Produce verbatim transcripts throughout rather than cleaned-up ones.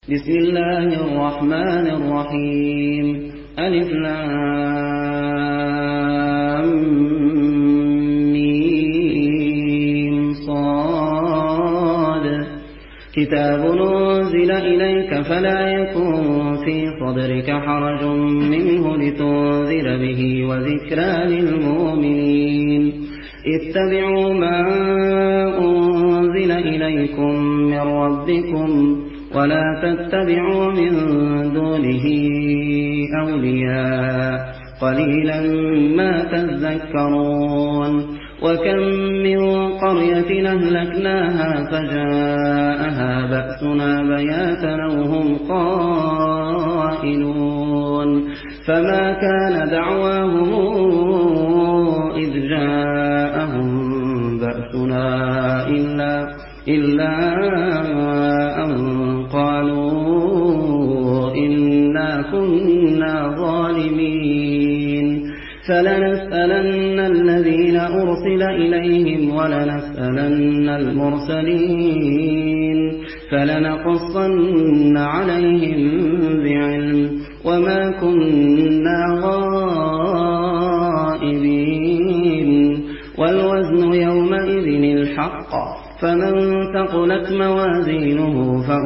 بسم الله الرحمن الرحيم. ألف لام ميم صاد. كتاب أنزل إليك فلا يكن في صدرك حرج منه لتنذر به وذكرى للمؤمنين. اتبعوا ما أنزل إليكم من ربكم ولا تتبعوا من دونه أولياء قليلا ما تذكرون. وكم من قرية أهلكناها فجاءها بأسنا بياتا أو هم قائلون. فما كان دعواهم إذ جاءهم بأسنا إلا, إلا أن قالوا إنا كنا ظالمين. فلنسألن الذين أرسل إليهم ولنسألن المرسلين فلنقصن عليهم بعلم وما كنا غائبين. والوزن يومئذ الحق فمن ثقلت موازينه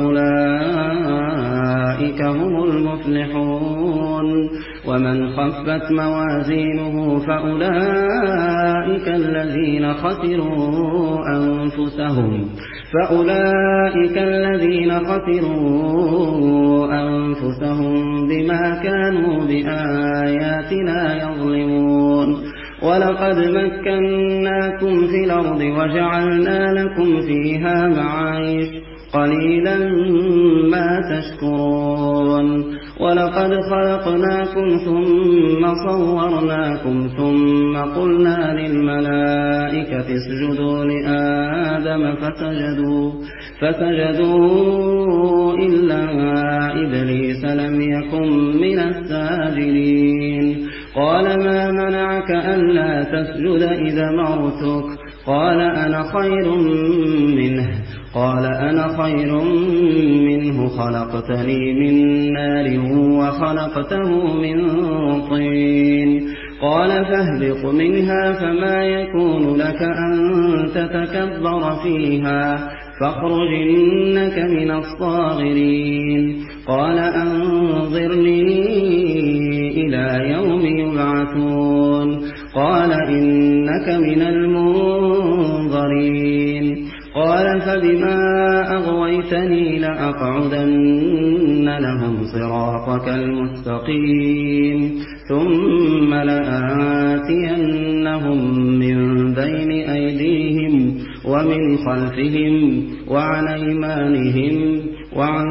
فأولئك هم المفلحون ومن خفت موازينه فأولئك الذين خسروا أنفسهم فأولئك الذين خسروا أنفسهم بما كانوا بآياتنا يظلمون. ولقد مكناكم في الأرض وجعلنا لكم فيها معايش قليلا ما تشكرون. ولقد خلقناكم ثم صورناكم ثم قلنا للملائكة اسجدوا لآدم فسجدوا, فسجدوا إلا إبليس لم يكن من الساجدين. قال ما منعك ألا تسجد إذا مرتك؟ قال أنا خير منه قال أنا خير منه خلقتني من نار وخلقته من طين. قال فاهبط منها فما يكون لك أن تتكبر فيها فاخرج إنك من الصاغرين. قال أنظرني إلى يوم يبعثون. قال إنك من المنظرين. قال فبما أغويتني لأقعدن لهم صراطك المستقيم ثم لآتينهم من بين أيديهم ومن خلفهم وعن أيمانهم وعن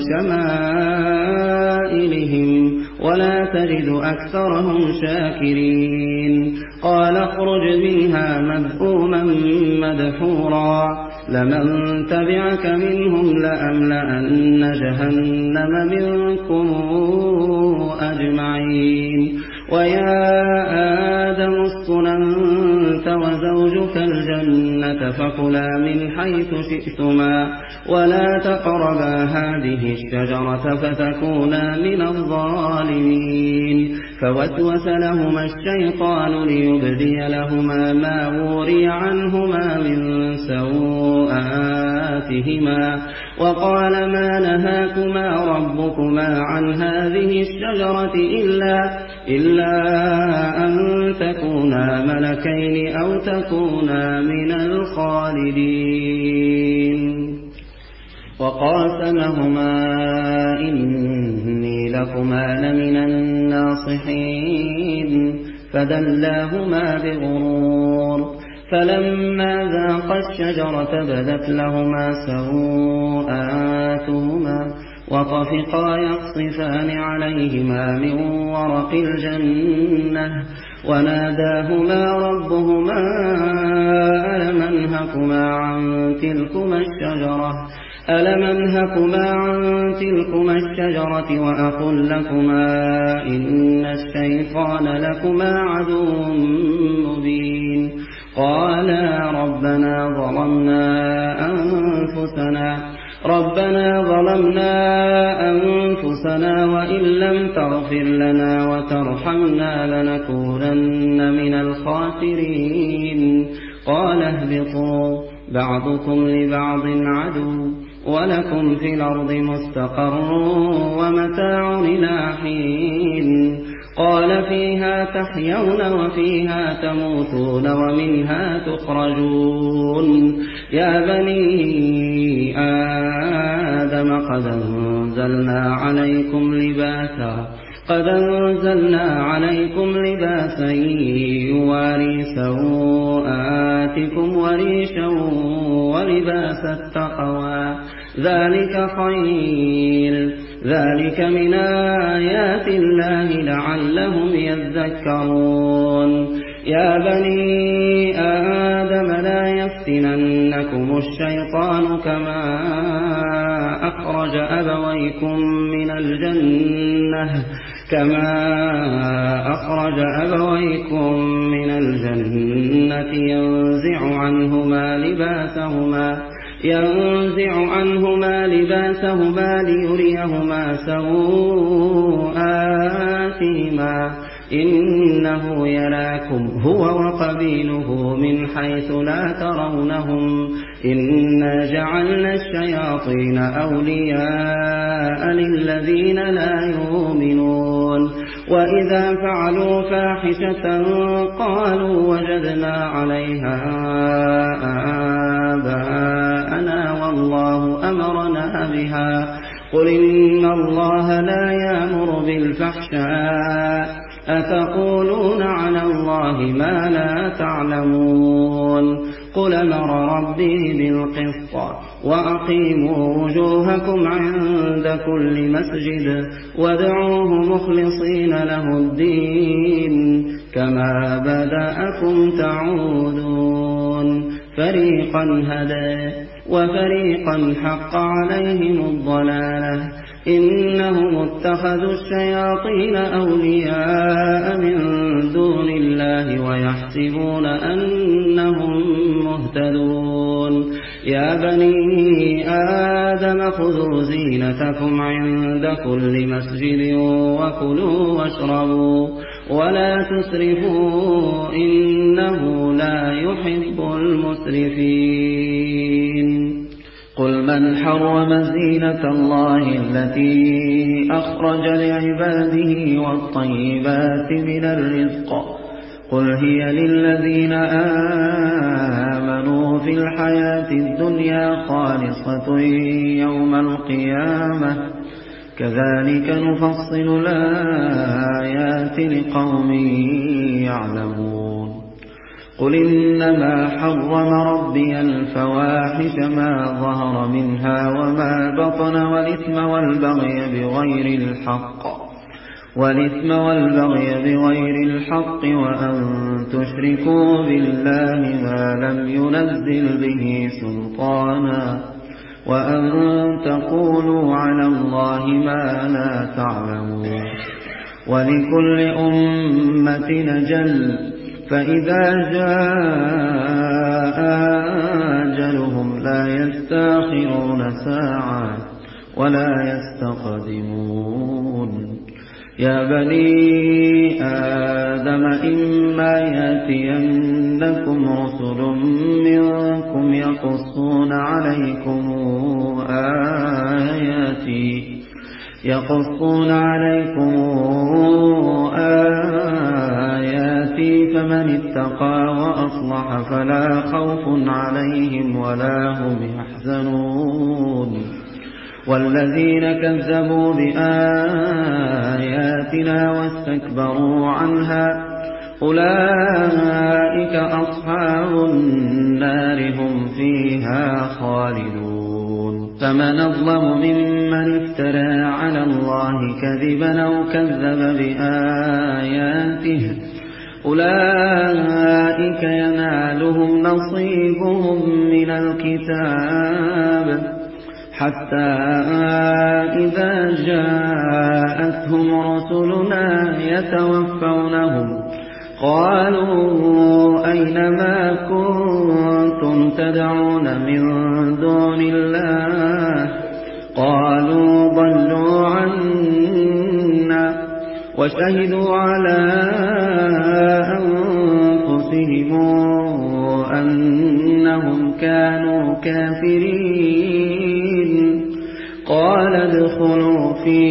شمائلهم ولا تجد أكثرهم شاكرين. قال اخرج منها مذءوما مدحورا لمن تبعك منهم لأملأن جهنم منكم أجمعين. ويا آدم اسكن أنت وزوجك الجنة فكلا من حيث شئتما ولا تقربا هذه الشجرة فتكونا من الظالمين. فوسوس لهما الشيطان ليبدي لهما ما وري عنهما من سوآتهما وقال ما نهاكما ربكما عن هذه الشجرة إلا, إلا أن تكونا ملكين أو تكونا من الخالدين. وقاسمهما إني لكما لمن الناصحين فدلاهما بغرور. فلما ذاقا الشجرة بدت لهما سوآتهما وطفقا يخصفان عليهما من ورق الجنة وناداهما ربهما ألم أنهكما عن تلكما الشجرة ألم أنهكما عن تلكما الشجرة وأقل لكما إن الشيطان لكما عدو مبين. قالا ربنا ظلمنا أنفسنا ربنا ظلمنا أنفسنا وإن لم تغفر لنا وترحمنا لنكونن من الخاسرين قال اهبطوا بعضكم لبعض عدو ولكم في الأرض مستقر ومتاع إلى حين قال فيها تحيون وفيها تموتون ومنها تخرجون يا بني آدم قد أنزلنا عليكم لباسا قد أنزلنا عليكم لباسا يواري سوآتكم وريشا ولباس التقوى ذلك خير ذلك من آيات الله لعلهم يذكرون يا بني آدم لا يفتننكم الشيطان كما أخرج أبويكم من الجنة كما أخرج أبويكم من الجنة ينزع عنهما لباسهما ينزع عنهما لباسهما ليريهما سوآتهما إنه يراكم هو وقبيله من حيث لا ترونهم إنا جعلنا الشياطين أولياء للذين لا يؤمنون وإذا فعلوا فاحشة قالوا وجدنا عليها آباءنا والله أمرنا بها قل إن الله لا يأمر بالفحشاء أتقولون على الله ما لا تعلمون قل أمر ربي بالقسط وأقيموا وجوهكم عند كل مسجد وادعوه مخلصين له الدين كما بدأكم تعودون فريقا هدى وفريقا حق عليهم الضلالة إنهم اتخذوا الشياطين أولياء من دون الله ويحسبون أنهم مهتدون يا بني آدم خذوا زينتكم عند كل مسجد وكلوا واشربوا ولا تسرفوا إنه لا يحب المسرفين قل من حرم زينة الله التي أخرج لعباده والطيبات من الرزق قل هي للذين آمنوا في الحياة الدنيا خالصة يوم القيامة كذلك نفصل الآيات لقوم يعلمون قل إنما حرم ربي الفواحش ما ظهر منها وما بطن والإثم والبغي بغير الحق والإثم والبغي بغير الحق وأن تشركوا بالله ما لم ينزل به سلطانا وأن تقولوا على الله ما لا تعلمون ولكل أمة أجل فإذا جاء أجلهم لا يستأخرون ساعة ولا يستقدمون يا بني آدم إما يأتينكم رسل منكم يقصون عليكم آياتي يقصون عليكم آياتي فمن اتقى وأصلح فلا خوف عليهم ولا هم يحزنون والذين كذبوا بآياتنا واستكبروا عنها أولئك أصحاب النار هم فيها خالدون فمن أظلم ممن افترى على الله كذبا أو كذب بآياته أولئك ينالهم نصيبهم من الكتاب حتى إذا جاءتهم رسلنا يتوفونهم قالوا أين ما كنتم تدعون من دون الله وشهدوا على أنفسهم أنهم كانوا كافرين. قال ادخلوا في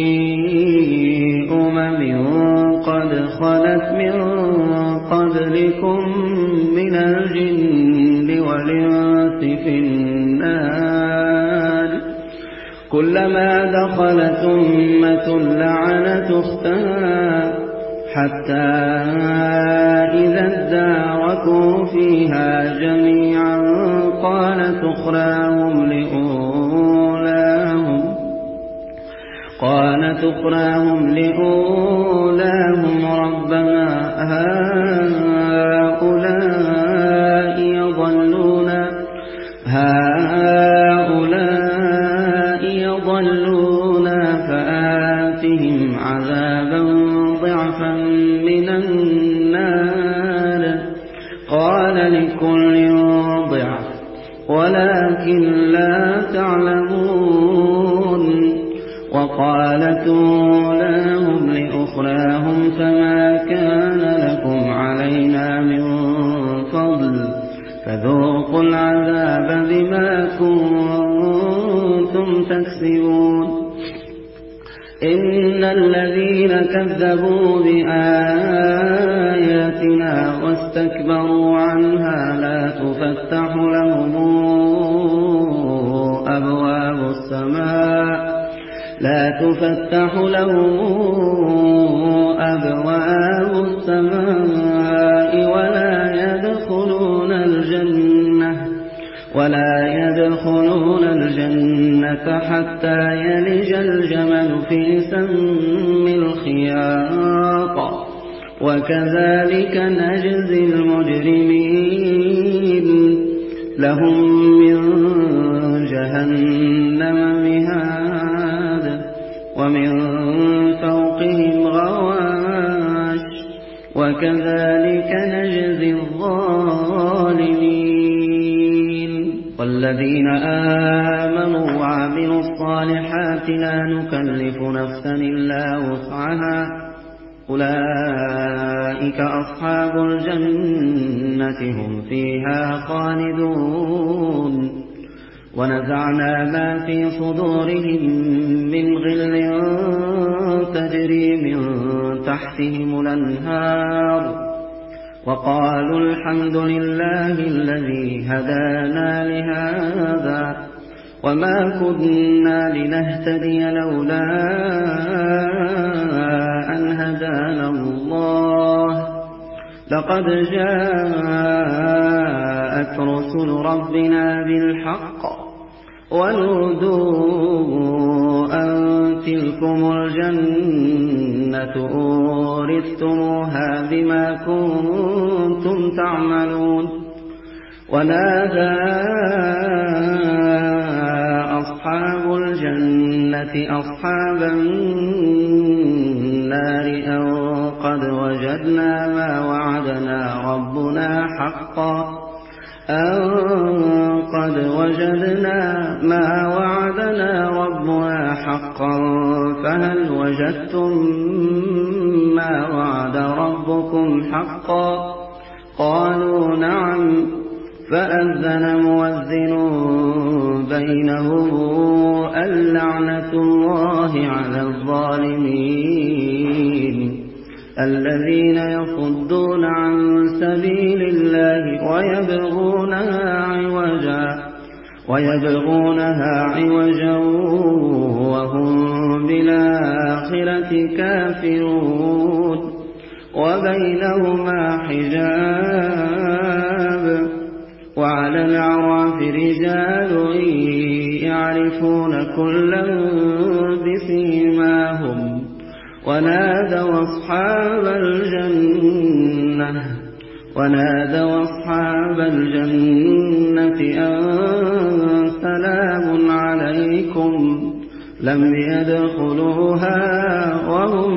أمم قد خلت من قبلكم من الجن والإنس في النار كلما دخلت أمة لعنت أختها حتى إذا اداركوا فيها جميعا قالت أخراهم لأولاهم قالت أخراهم لأولاهم ربنا هؤلاء يضلون هؤلاء يضلون فآتهم عذابا ضعفا من النار قال لكل ضعف ولكن لا تعلمون. وقالت أولاهم لأخراهم فما كان لكم علينا من فضل فذوقوا العذاب بما كنتم تكسبون. إن الذين كذبوا بآياتنا واستكبروا عنها لا تفتح لهم أبواب السماء لا تفتح لهم أبواب السماء ولا يدخلون الجنة ولا يدخلون الجنة حتى يلج الجمل في سم الخياط وكذلك نجزي المجرمين. لهم من جهنم مهاد ومن فوقهم غواش وكذلك نجزي الظالمين. والذين آمنوا وعملوا الصالحات لا نكلف نفسا إلا وسعها أولئك أصحاب الجنة هم فيها خالدون. ونزعنا ما في صدورهم من غل تجري من تحتهم الأنهار وقالوا الحمد لله الذي هدانا لهذا وما كنا لنهتدي لولا أن هدانا الله لقد جاءت رسل ربنا بالحق ونودوا أن تلكم الجنة أورثتموها بما كنتم تعملون. ونادى أصحاب الجنة أصحاب النار أن قد وجدنا ما وعدنا ربنا حقا أن قد وجدنا ما وعدنا ربنا حقا فهل وجدتم ما وعد ربكم حقا قالوا نعم فأذن مؤذن بينهم اللعنة الله على الظالمين الذين يصدون عن سبيل الله ويبغونها عوجا ويبغونها عوجا وهم بالآخرة كافرون وبينهما حجاب وعلى الأعراف رجال يعرفون كلا بسيماهم ونادوا أصحاب الجنة ونادوا أصحاب الجنة أن سلام عليكم لم يدخلوها وهم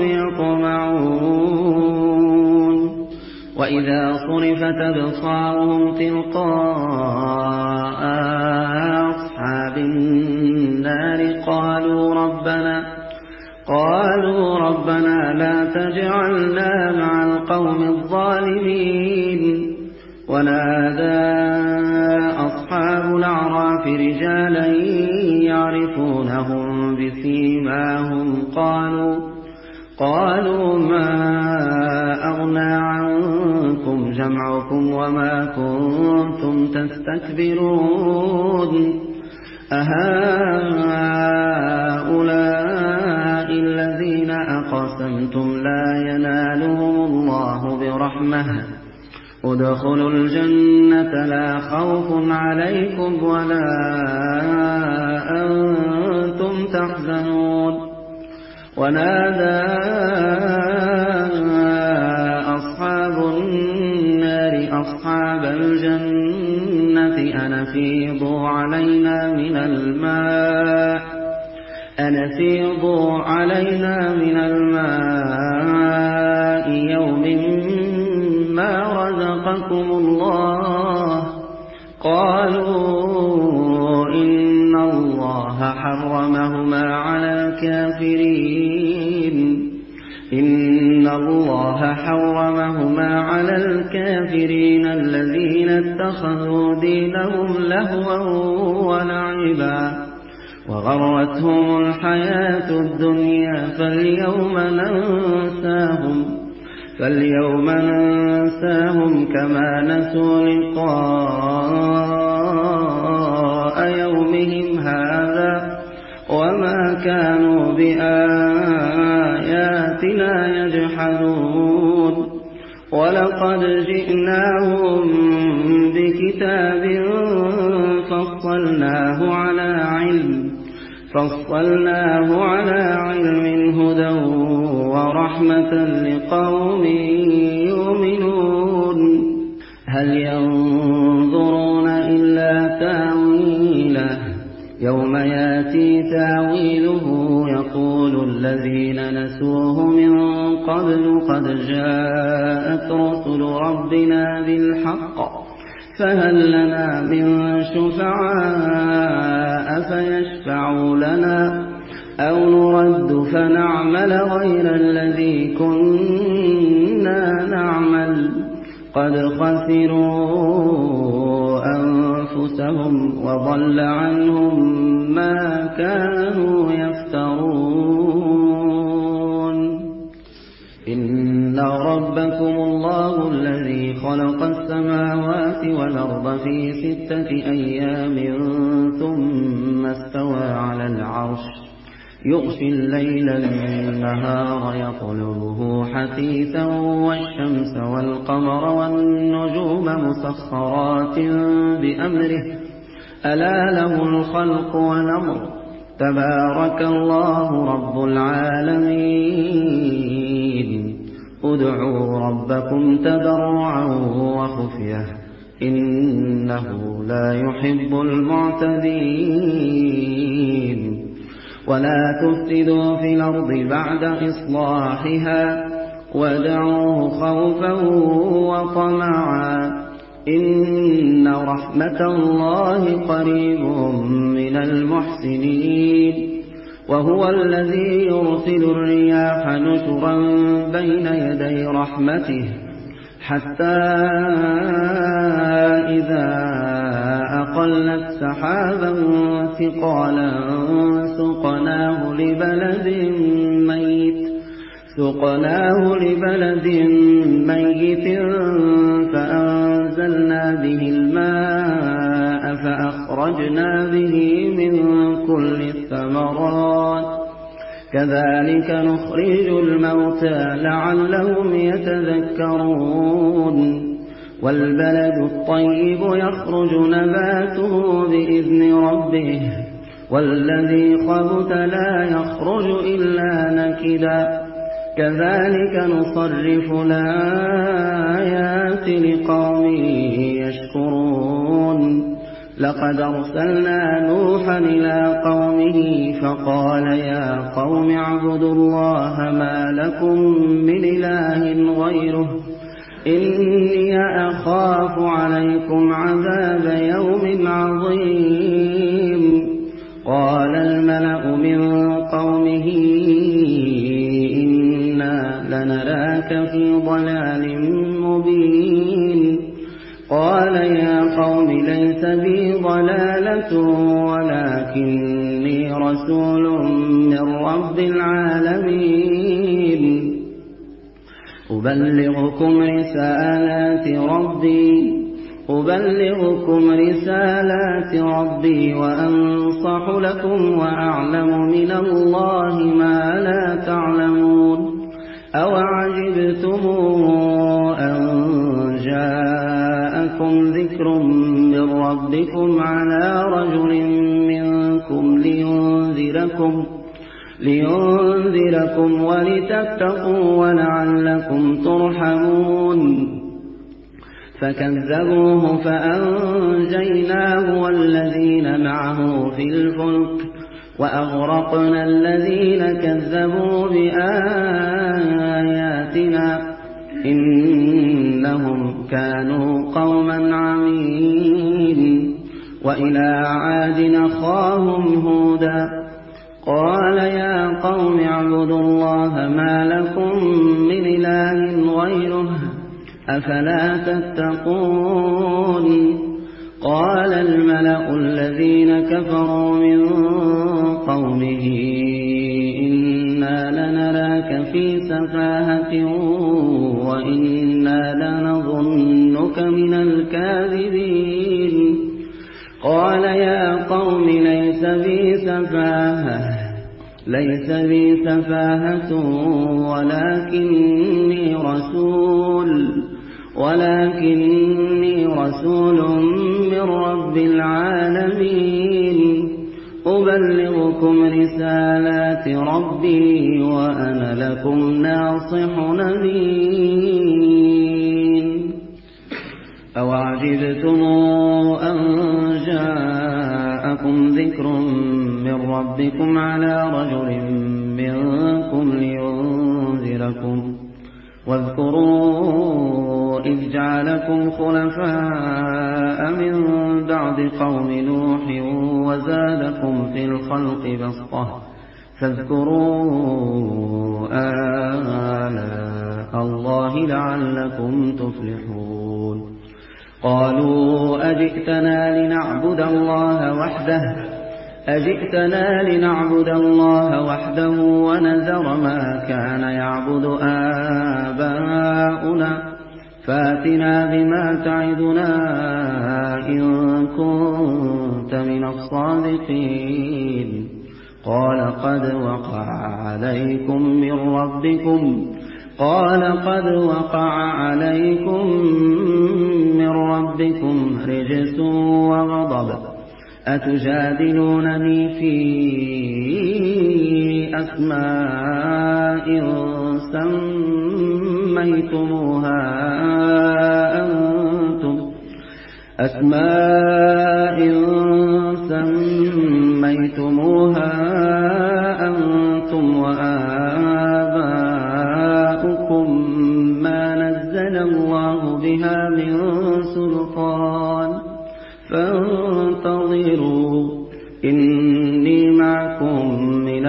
يطمعون. وإذا صرفت أبصارهم تلقاء أصحاب النار قالوا ربنا قالوا ربنا لا فجعلنا مع القوم الظالمين. ونادى أصحاب الأعراف رجالا يعرفونهم بسيماهم قالوا قالوا ما أغنى عنكم جمعكم وما كنتم تستكبرون أهؤلاء الذين أقسمتم لا ينالهم الله برحمة ادخلوا الجنة لا خوف عليكم ولا أنتم تحزنون. ونادى أصحاب النار أصحاب الجنة أن أفيضوا علينا من الماء أن أفيضوا علينا من الماء يوم ما رزقكم الله. قالوا إن الله حرمهما على الكافرين إن الله حرمهما على الكافرين الذين اتخذوا دينهم لهوا ولعبا وغرتهم الحياة الدنيا فاليوم ننساهم فاليوم ننساهم كما نسوا لقاء يومهم هذا وما كانوا بآياتنا يجحدون. ولقد جئناهم بكتاب فصلناه على علم فصلناه على علم هدى ورحمة لقوم يؤمنون. هل ينظرون إلا تأويله يوم ياتي تاويله يقول الذين نسوه من قبل قد جاءت رسل ربنا بالحق فهل لنا من شفعاء فيشفعوا لنا أو نرد فنعمل غير الذي كنا نعمل قد خسروا أنفسهم وضل عنهم ما كانوا يفترون. إن ربكم الله الذي خلق السماوات والأرض في ستة أيام ثم استوى على العرش يغشي الليل النهار يطلبه حثيثا والشمس والقمر والنجوم مسخرات بأمره ألا له الخلق والأمر تبارك الله رب العالمين. ادعوا ربكم تضرعا وخفية إنه لا يحب المعتدين. ولا تفسدوا في الأرض بعد إصلاحها وادعوه خوفا وطمعا إن رحمة الله قريب من المحسنين. وهو الذي يرسل الرياح نشرا بين يدي رحمته حتى إذا أقلت سحابا ثقالا سقناه لبلد ميت سقناه لبلد ميت فأنزلنا به الماء فأخرجنا به من كل الثمرات كذلك نخرج الموتى لعلهم يتذكرون. والبلد الطيب يخرج نباته بإذن ربه والذي خبث لا يخرج إلا نكدا كذلك نصرف الآيات لقوم يشكرون. لقد أرسلنا نوحا إلى قومه فقال يا قوم اعبدوا الله ما لكم من إله غيره إني أخاف عليكم عذاب يوم عظيم. قال الملأ من قومه إنا لنراك في ضلال مبين قال يا قوم ليس بي ضلالة ولكني رسول من رب العالمين أبلغكم رسالات ربي أبلغكم رسالات ربي وأنصح لكم وأعلم من الله ما لا تعلمون أوعجبتم أن جاءكم ذكر من ربكم على رجل منكم لينذركم لينذركم ولتتقوا ولعلكم ترحمون فكذبوه فأنجيناه والذين معه في الفلك وأغرقنا الذين كذبوا بآياتنا إنهم كانوا قوما عمين وإلى عاد أخاهم هودا قال يا قوم اعبدوا الله ما لكم من إله غيره أفلا تتقون قال الملأ الذين كفروا من قومه إنا لنراك في سفاهة وإنا لنظنك من الكاذبين قال يا قوم ليس بي سفاهة ليس بي سفاهة ولكني رسول ولكني رسول من رب العالمين أبلغكم رسالات ربي وأنا لكم ناصح أمين أوعجبتم أن جاءكم ذكر من ربكم على رجل منكم لينذركم واذكروا إذ جعلكم خلفاء من بعد قوم نوح وزادكم في الخلق بسطة فاذكروا آلاء الله لعلكم تفلحون قالوا أجئتنا لنعبد الله وحده أجئتنا لنعبد الله وحده ونذر ما كان يعبد آباؤنا فاتنا بما تعدنا إن كنت من الصادقين قال قد وقع عليكم من ربكم قال قد وقع عليكم من ربكم رجس وغضب أتجادلونني في أسماء سميتموها أنتم أسماء سميتموها أنتم وآباؤكم ما نزل الله بها من سلطان فانتظروا إني معكم من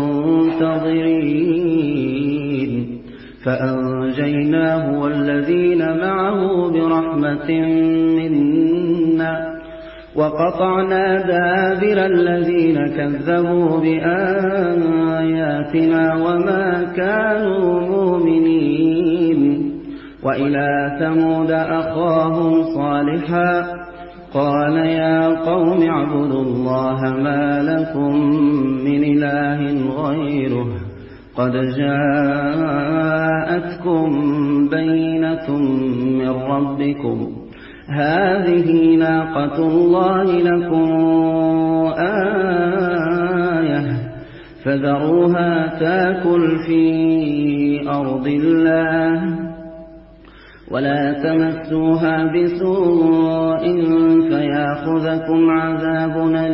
المنتظرين فأنجيناه والذين معه برحمة منا وقطعنا دابر الذين كذبوا بآياتنا وما كانوا مؤمنين وإلى ثمود أخاهم صالحا قال يا قوم اعبدوا الله ما لكم من إله غيره قد جاءتكم بينة من ربكم هذه ناقة الله لكم آية فذروها تاكل في أرض الله ولا تمسوها بسوء فياخذكم عذاب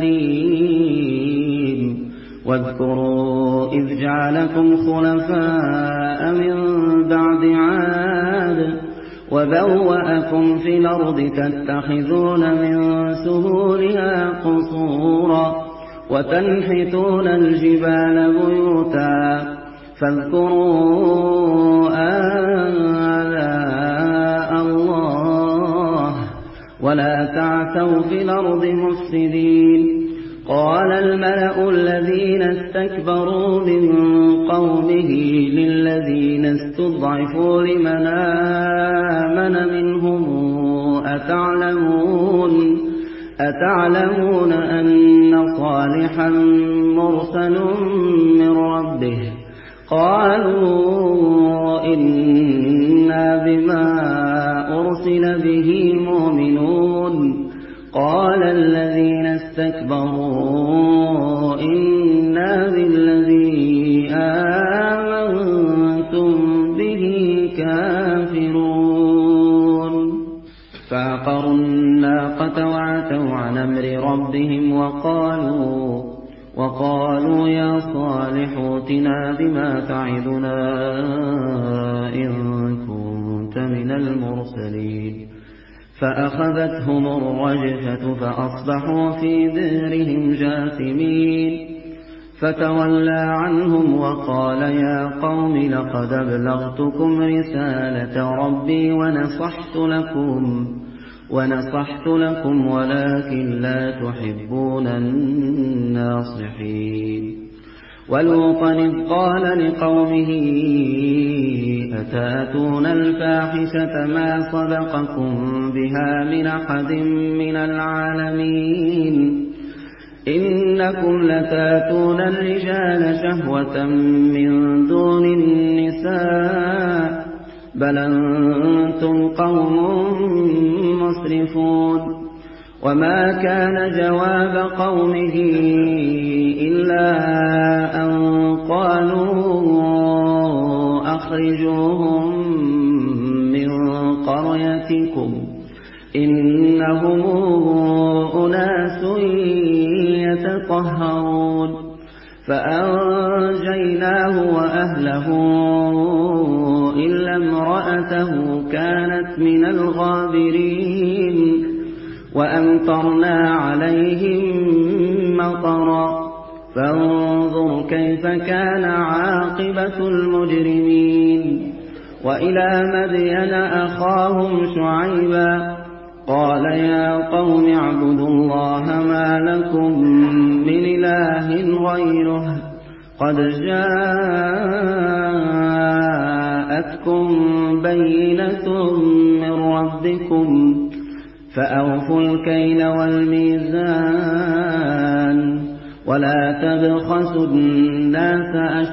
أليم واذكروا إذ جعلكم خلفاء من بعد عاد وبوأكم في الأرض تتخذون من سهولها قصورا وتنحتون الجبال بيوتا فاذكروا ولا تعثوا في الأرض مفسدين. قال الملأ الذين استكبروا من قومه للذين استضعفوا لمن آمن منهم أتعلمون أتعلمون أن صالحا مرسل من ربه؟ قالوا إنا بما أرسل به مؤمنون. قال الذين استكبروا إنا بالذي آمنتم به كافرون. فعقروا الناقة وعتوا عن أمر ربهم وقالوا وقالوا يا صالح ائتنا بما تعدنا إن كنت من المرسلين. فأخذتهم الرجفة فأصبحوا في دارهم جاثمين. فتولى عنهم وقال يا قوم لقد أبلغتكم رسالة ربي ونصحت لكم ونصحت لكم ولكن لا تحبون الناصحين. ولوطا إذ قال لقومه أتأتون الفاحشة ما سبقكم بها من أحد من العالمين إنكم لتأتون الرجال شهوة من دون النساء بل أنتم قوم مسرفون. وما كان جواب قومه إلا أن قالوا أخرجوهم من قريتكم إنهم أناس يتطهرون. فأنجيناه وأهله إلا امرأته كانت من الغابرين. وأمطرنا عليهم مطرا فانظر كيف كان عاقبة المجرمين. وإلى مدين أخاهم شعيبا قال يا قوم اعبدوا الله ما لكم من إله غيره قد جاءتكم بينة من ربكم فأوفوا الكيل والميزان ولا تبخسوا الناس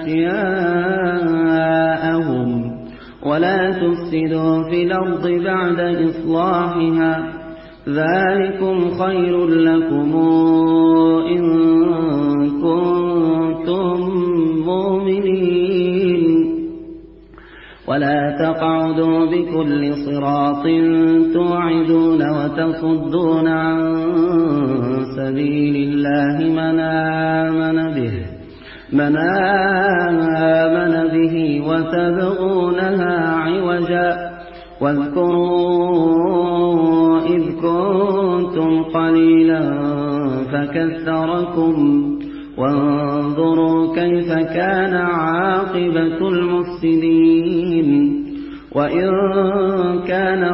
أشياءهم ولا تفسدوا في الأرض بعد إصلاحها ذلكم خير لكم إن كنتم مؤمنين. ولا تقعدوا بكل صراط توعدون وتصدون عن سبيل الله من آمن به من آمن به وتبغونها عوجا واذكروا إذ كنتم قليلا فكثركم وانظروا كيف كان عاقبة المفسدين. وإن كان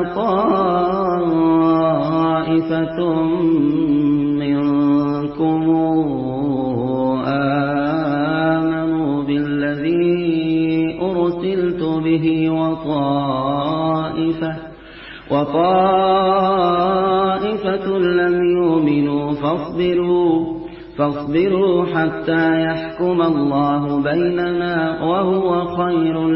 طائفة منكم آمنوا بالذي أرسلت به وطائفة وطائفة لم يؤمنوا فاصبروا فاصبروا حتى يحكم الله بيننا وهو خير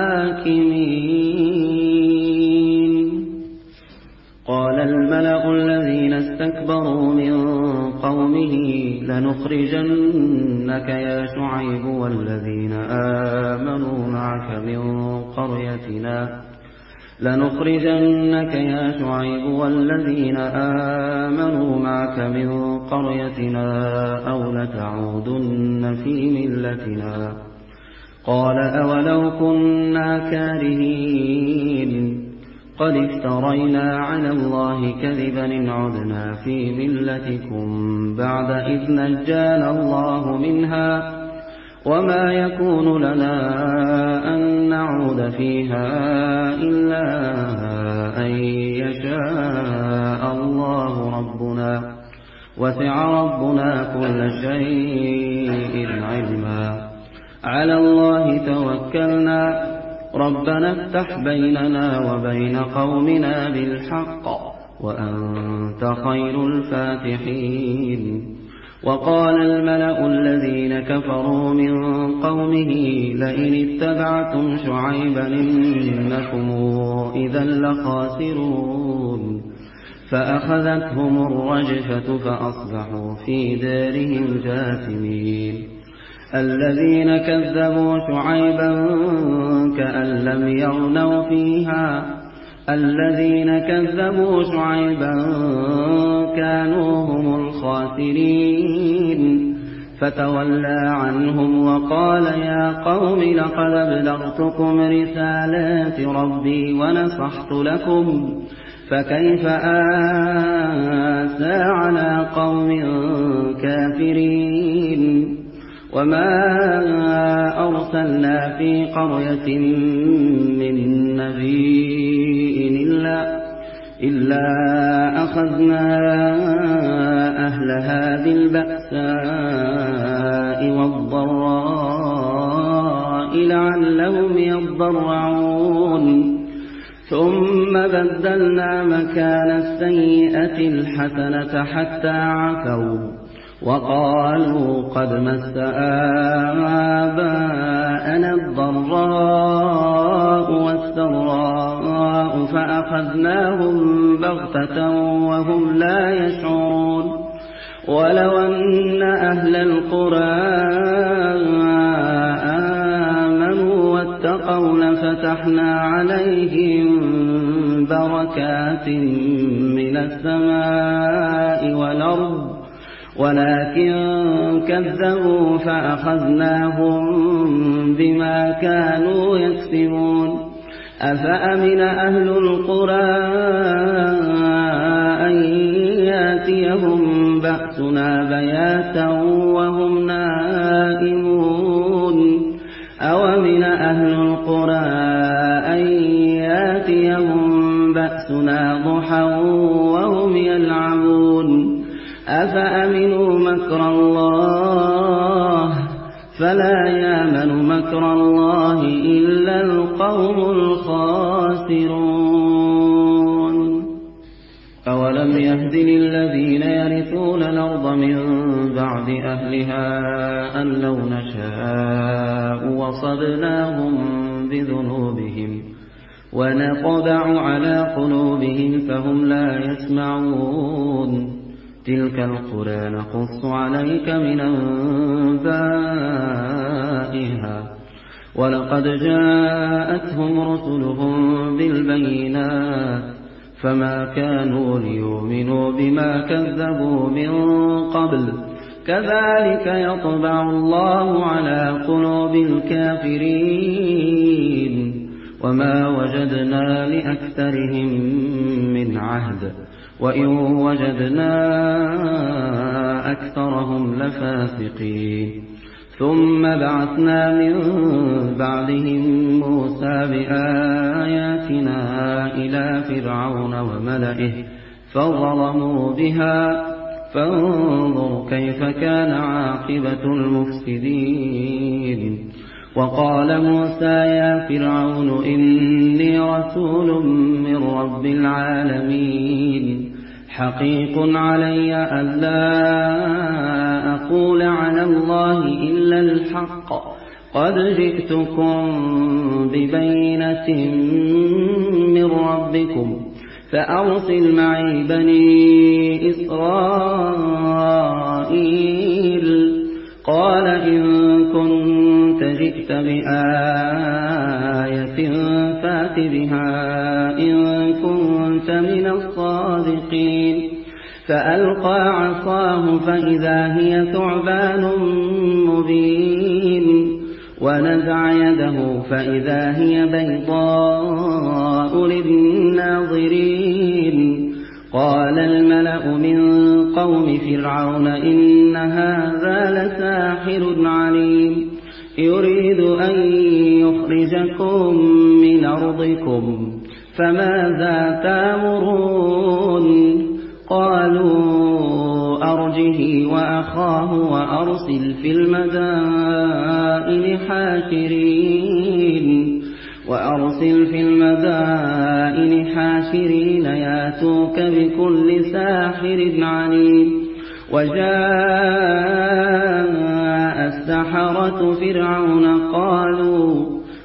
الحاكمين. قال الملأ الذين استكبروا من قومه لنخرجنك يا شعيب والذين آمنوا معك من قريتنا لنخرجنك يا شعيب والذين آمنوا معك من قريتنا أو لتعودن في ملتنا. قال أولو كنا كارهين قد افترينا على الله كذبا إن عدنا في ملتكم بعد إذ نجانا الله منها وما يكون لنا أن نعود فيها إلا أن يشاء الله ربنا وسع ربنا كل شيء علما. على الله توكلنا ربنا افتح بيننا وبين قومنا بالحق وأنت خير الفاتحين. وقال الملأ الذين كفروا من قومه لئن اتبعتم شعيبا إنكم إذا لخاسرون. فأخذتهم الرجفة فأصبحوا في دارهم جاثمين. الذين كذبوا شعيبا كأن لم يغنوا فيها الذين كذبوا شعيبا كانوا هم الخاسرين. فتولى عنهم وقال يا قوم لقد أبلغتكم رسالات ربي ونصحت لكم فكيف آسى على قوم كافرين. وما أرسلنا في قرية من نبي إلا, إلا أخذنا أهلها بالبأساء والضراء لعلهم يضرعون. ثم بدلنا مكان السيئة الحسنة حتى عفوا وقالوا قد مس آباءنا الضراء والسراء فأخذناهم بغتة وهم لا يشعرون. ولو أن أهل القرى آمنوا واتقوا لفتحنا عليهم بركات من السماء والأرض ولكن كذبوا فأخذناهم بما كانوا يكسبون. أفأمن أهل القرى أن يأتيهم بأسنا بياتا وهم نائمون أومن أهل القرى أن يأتيهم بأسنا ضحى وهم يلعبون. أفأمنوا مكر الله فلا يامن مكر الله إلا القوم الخاسرون. أولم يهد للذين يرثون الأرض من بعد أهلها أن لو نشاء وصبناهم بذنوبهم ونطبع على قلوبهم فهم لا يسمعون. تلك القرى نقص عليك من أنبائها ولقد جاءتهم رسلهم بالبينات فما كانوا ليؤمنوا بما كذبوا من قبل كذلك يطبع الله على قلوب الكافرين. وما وجدنا لأكثرهم من عهد وإن وجدنا أكثرهم لفاسقين. ثم بعثنا من بعدهم موسى بآياتنا إلى فرعون وملئه فظلموا بها فانظر كيف كان عاقبة المفسدين. وقال موسى يا فرعون إني رسول من رب العالمين حقيق علي ألا أقول على الله إلا الحق قد جئتكم ببينة من ربكم فأرسل معي بني إسرائيل. قال إن كنت جئت بآية فات بها إن كنت من الصادقين. فألقى عصاه فإذا هي ثعبان مبين ونزع يده فإذا هي بيضاء للناظرين. قال الملأ من قوم فرعون إن هذا لساحر عليم يريد أن يخرجكم من أرضكم فماذا تأمرون؟ قالوا أرجه وأخاه وأرسل في المدائن حاشرين وأرسل في المدائن حاشرين ياتوك بكل ساحر عليم. وجاء السحرة فرعون قالوا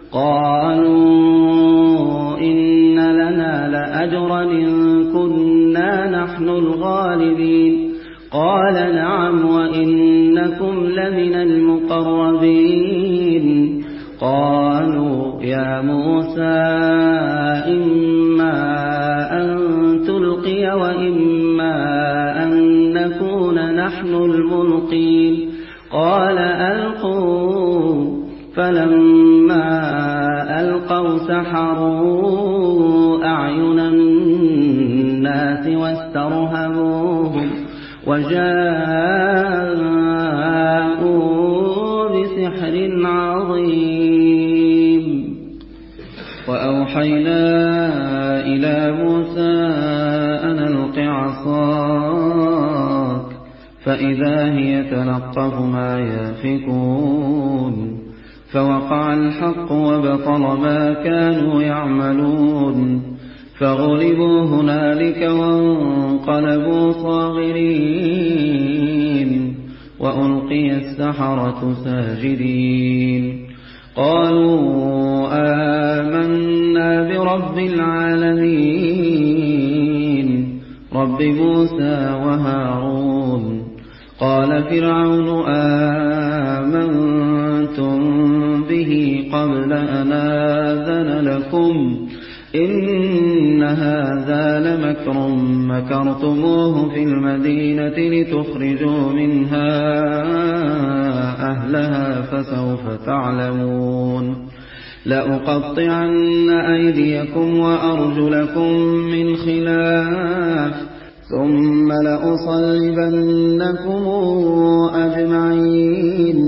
قالوا إن لنا لأجرا إن كنا نحن الغالبين. قال نعم وإنكم لمن المقربين. قالوا يا موسى إما أن تلقي وإما أن نكون نحن الملقين. قال ألقوا. فلما ألقوا سحروا أعين الناس واسترهبوهم وجاءوا بسحر عظيم. وأوحينا إلى موسى أن ألق عصاك فإذا هي تلقف ما يأفكون. فوقع الحق وبطل ما كانوا يعملون. فغلبوا هنالك وانقلبوا صاغرين وألقي السحرة ساجدين. قالوا آمنا برب العالمين رب موسى وهارون. قال فرعون آمنتم به قبل أن آذن لكم إن هذا لمكر مكرتموه في المدينة لتخرجوا منها أهلها فسوف تعلمون. لأقطعن أيديكم وأرجلكم من خلاف ثم لأصلبنكم أجمعين.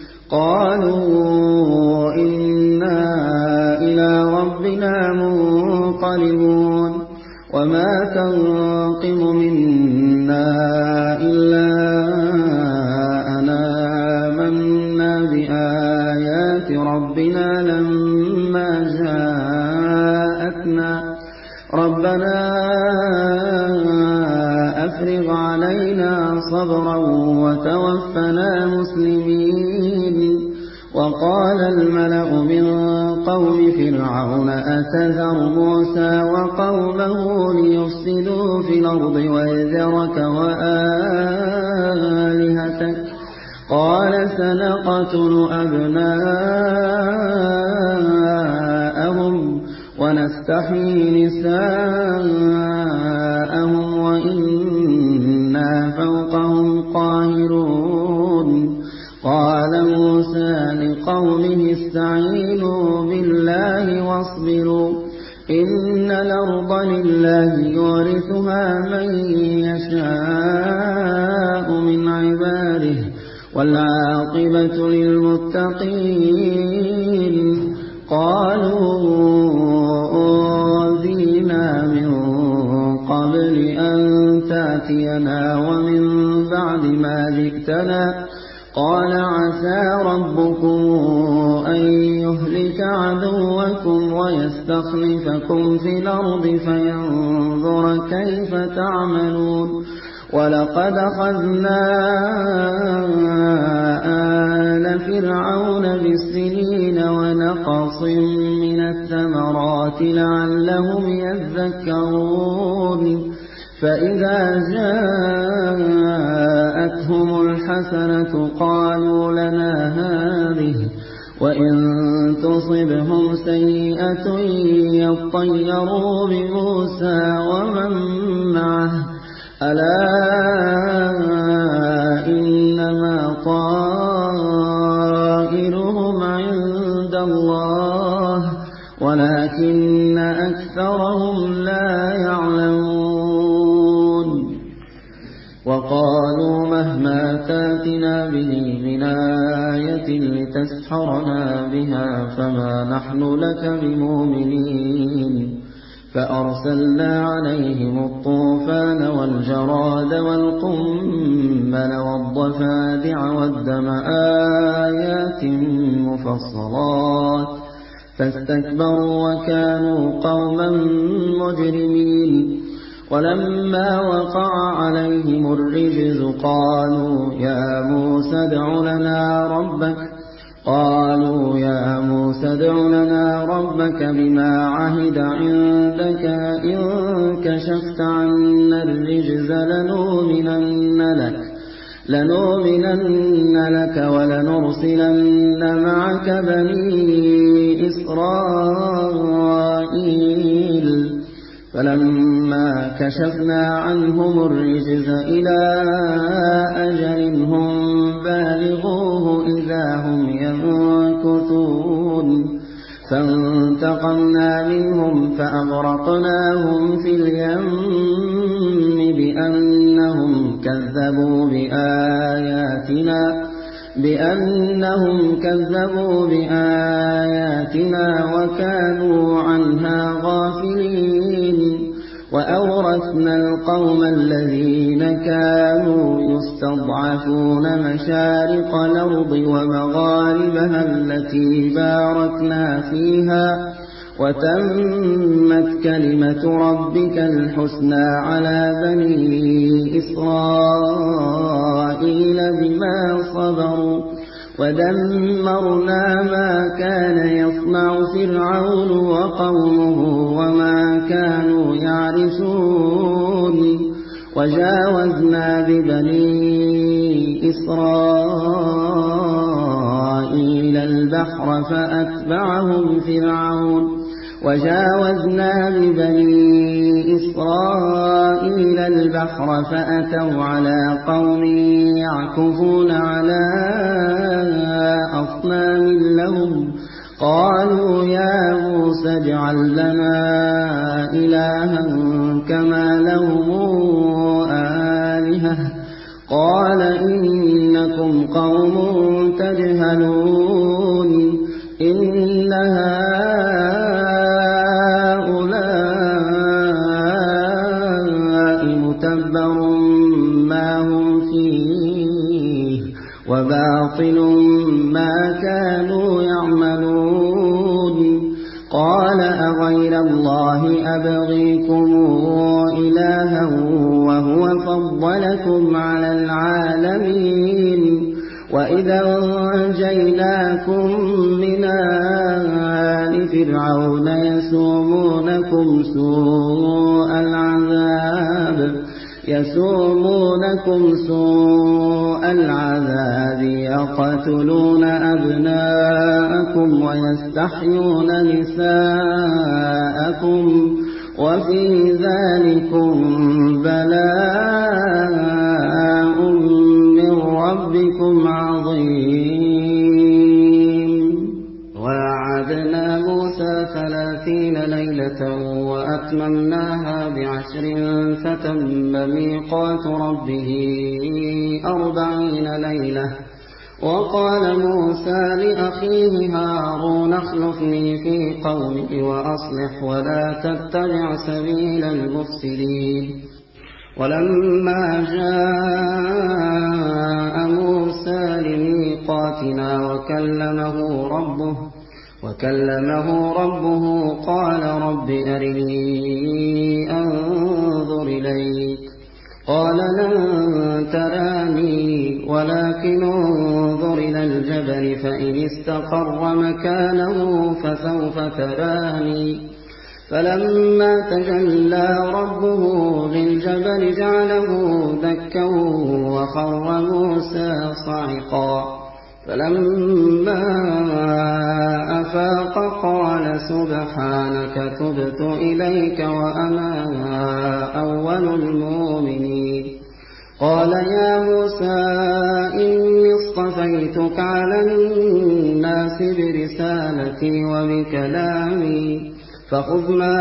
قالوا إنا إلى ربنا منقلبون. وما تنقم منا إلا أن آمنا بآيات ربنا لما جاءتنا ربنا أفرغ علينا صبرا وتوفنا مسلمين. وقال الملأ من قوم فرعون أتذر موسى وقومه ليفسدوا في الأرض ويذرك وآلهتك قال سنقتل أبناءهم ونستحيي نساءهم وإنا فوقهم قاهرون. قال موسى لقومه استعينوا بالله واصبروا إن الأرض لله يورثها من يشاء من عباده والعاقبة للمتقين. قالوا أوذينا من قبل أن تأتينا ومن بعد ما جئتنا قال عسى ربكم أن يهلك عدوكم ويستخلفكم في الأرض فينظر كيف تعملون. ولقد أخذنا آل فرعون بالسنين ونقص من الثمرات لعلهم يذكرون. فإذا جاءتهم الحسنة قالوا لنا هذه وإن تصبهم سيئة يطيروا بموسى ومن معه ألا إنما طائرهم عند الله ولكن أكثرهم لا يعلمون. وقالوا مهما تاتنا به من آية لتسحرنا بها فما نحن لك بمؤمنين. فأرسلنا عليهم الطوفان والجراد والقمل والضفادع والدم آيات مفصلات فاستكبروا وكانوا قوما مجرمين. ولما وقع عليهم الرجز قالوا يا موسى ادع لنا ربك قالوا يا موسى ادع لنا ربك بما عهد عندك إن كشفت عنا الرجز لنؤمنن لك لنؤمنن لك ولنرسلن معك بني إسرائيل. فلما كشفنا عنهم الرجز إلى أجل هم بالغوه إذا هم ينكثون فانتقمنا منهم فأغرقناهم في اليم بأنهم كذبوا بآياتنا بأنهم كذبوا بآياتنا وكانوا عنها غافلين. وأورثنا القوم الذين كانوا يستضعفون مشارق الأرض ومغاربها التي باركنا فيها وتمت كلمة ربك الحسنى على بني إسرائيل بما صبروا ودمرنا ما كان يصنع فرعون وقومه وما كانوا يعرشون. وجاوزنا ببني إسرائيل البحر فأتبعهم فرعون وجاوزنا ببني إسرائيل البحر فأتوا على قوم يعكفون على أصنام لهم قالوا يا موسى اجعل لنا إلها كما لهم آلهة قال إنكم قوم تجهلون إن هؤلاء متبر ما هم فيه وباطل ما كانوا يعملون. قال أغير الله أبغيكم إلها وهو فضلكم على العالمين وإذا أنجيناكم من آل فرعون يسومونكم سوء العذاب يسومونكم سوء العذاب يقتلون أبناءكم ويستحيون نساءكم وفي ذلكم بلاء من ربكم عظيم. وعدنا موسى ثلاثين ليلة وأتممناها بعشر فتم ميقات ربه أربعين ليلة. وقال موسى لأخيه هارون اخلفني في قومي وأصلح ولا تتبع سبيل المفسدين. ولما جاء موسى لميقاتنا وكلمه ربه وكلمه ربه قال رب أرني أنظر إليك قال لن تراني ولكن انظر إلى الجبل فإن استقر مكانه فسوف تراني. فلما تجلى ربه للجبل جعله دكا وخر موسى صعقا. فلما أفاق قال سبحانك تبت إليك وأنا أول المؤمنين. قال يا موسى إني اصطفيتك على الناس برسالتي وبكلامي فخذ ما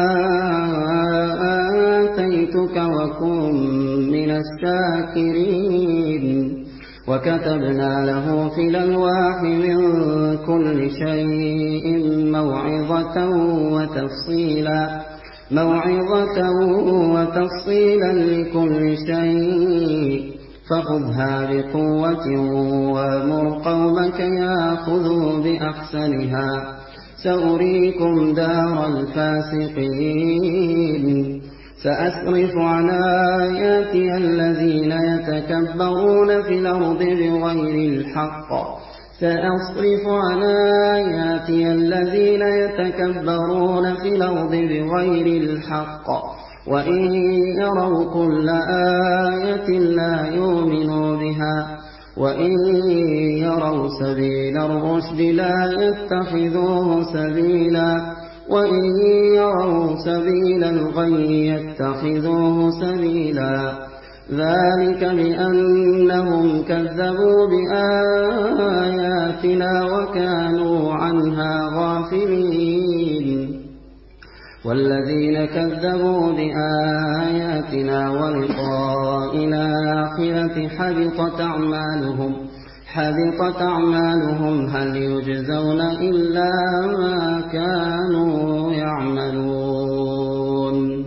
آتيتك وكن من الشاكرين. وكتبنا له في الألواح من كل شيء موعظة وتفصيلا موعظة وتفصيلا لكل شيء فخذها بقوة وامر قومك يأخذوا بأحسنها سأريكم دار الفاسقين سأصرف عن آياتي الذين يتكبرون في الأرض بغير الحق سأصرف عن آياتي الذين يتكبرون في الأرض بغير الحق وإن يروا كل آية لا يؤمنوا بها وإن يروا سبيل الرشد لا يتخذوه سبيلا وإن يروا سبيل الغي يتخذوه سبيلا ذلك بأنهم كذبوا بآياتنا وكانوا عنها غافلين والذين كذبوا بآياتنا ولقاء الآخرة حبطت أعمالهم حبطت أعمالهم هل يجزون إلا ما كانوا يعملون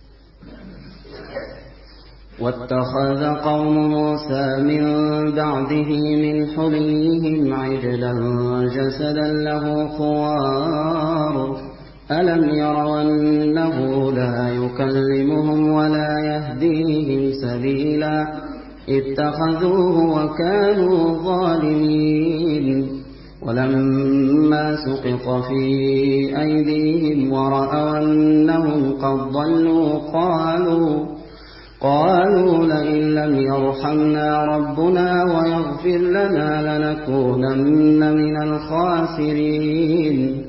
واتخذ قوم موسى من بعده من حليهم عجلا جسدا له خوار ألم يروا أنه لا يكلمهم ولا يهديهم سبيلا اتخذوه وكانوا ظالمين ولما سقط في أيديهم ورأوا أنهم قد ضلوا قالوا قالوا لئن لم يرحمنا ربنا ويغفر لنا لنكونن من الخاسرين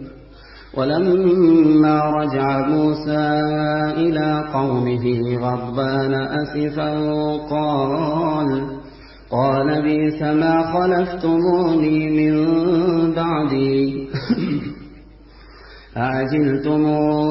ولما رجع موسى إلى قومه غضبان أسفا قال قال بئس ما خلفتموني من بعدي أعجلتم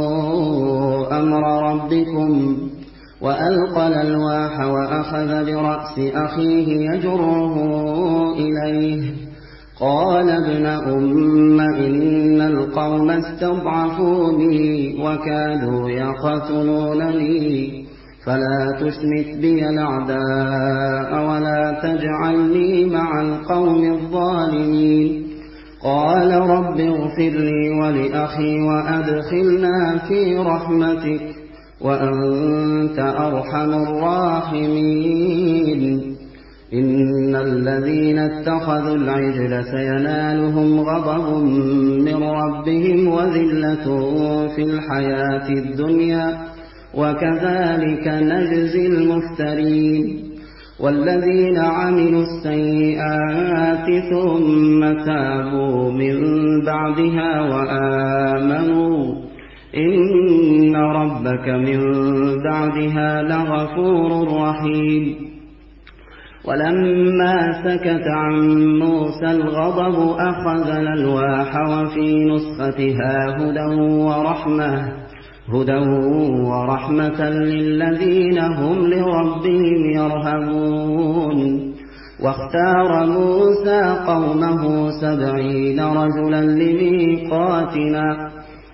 أمر ربكم وألقى الألواح وأخذ برأس أخيه يجره إليه قال ابن أم إن القوم استضعفوني وكادوا يقتلونني فلا تشمت بي الأعداء ولا تجعلني مع القوم الظالمين قال رب اغفر لي ولأخي وأدخلنا في رحمتك وأنت أرحم الراحمين إن الذين اتخذوا العجل سينالهم غضب من ربهم وذلة في الحياة الدنيا وكذلك نجزي المفترين والذين عملوا السيئات ثم تابوا من بعدها وآمنوا إن ربك من بعدها لغفور رحيم ولما سكت عن موسى الغضب أخذ الألواح وفي نسختها هدى ورحمة هدى ورحمة للذين هم لربهم يرهبون واختار موسى قومه سبعين رجلا لميقاتنا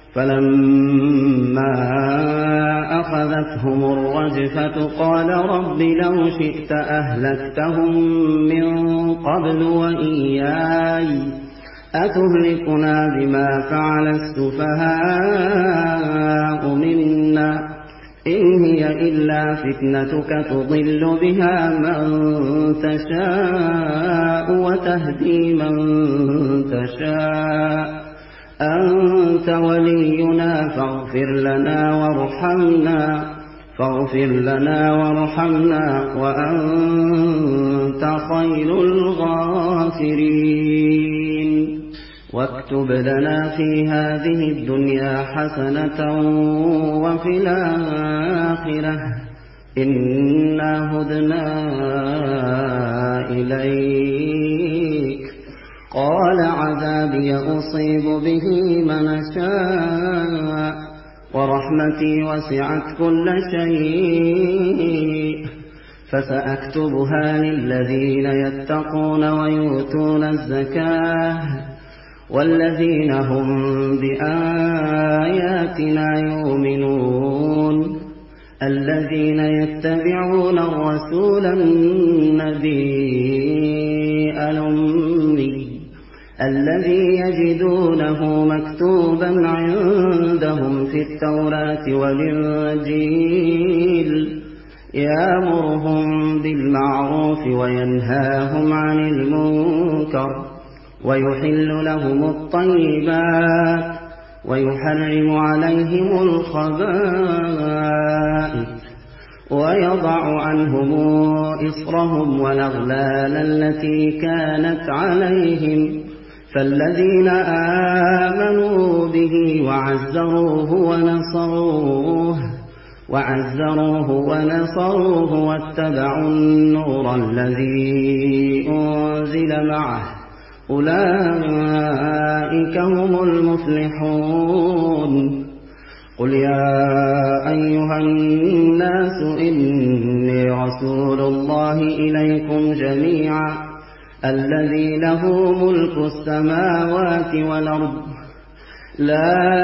فلما أخذتهم الرجفة قال رب لو شئت أهلكتهم من قبل وإياي أتهلكنا بما فعل السفهاء منا إن هي إلا فتنتك تضل بها من تشاء وتهدي من تشاء أنت ولينا فاغفر لنا وارحمنا فاغفر لنا وارحمنا وأنت خير الغافرين واكتب لنا في هذه الدنيا حسنة وفي الآخرة إنا هدنا إليك قال عذابي أصيب به من شاء ورحمتي وسعت كل شيء فسأكتبها للذين يتقون ويؤتون الزكاة والذين هم بآياتنا يؤمنون الذين يتبعون الرسول النبي الأمي الذي يجدونه مكتوبا عندهم في التوراة والإنجيل يأمرهم بالمعروف وينهاهم عن المنكر ويحل لهم الطيبات ويحرم عليهم الخبائث ويضع عنهم إصرهم والأغلال التي كانت عليهم فالذين آمنوا به وعزروه ونصروه وعزروه ونصروه واتبعوا النور الذي أنزل معه أولئك هم المفلحون. قل يا أيها الناس إني رسول الله إليكم جميعا الذي له ملك السماوات والأرض لا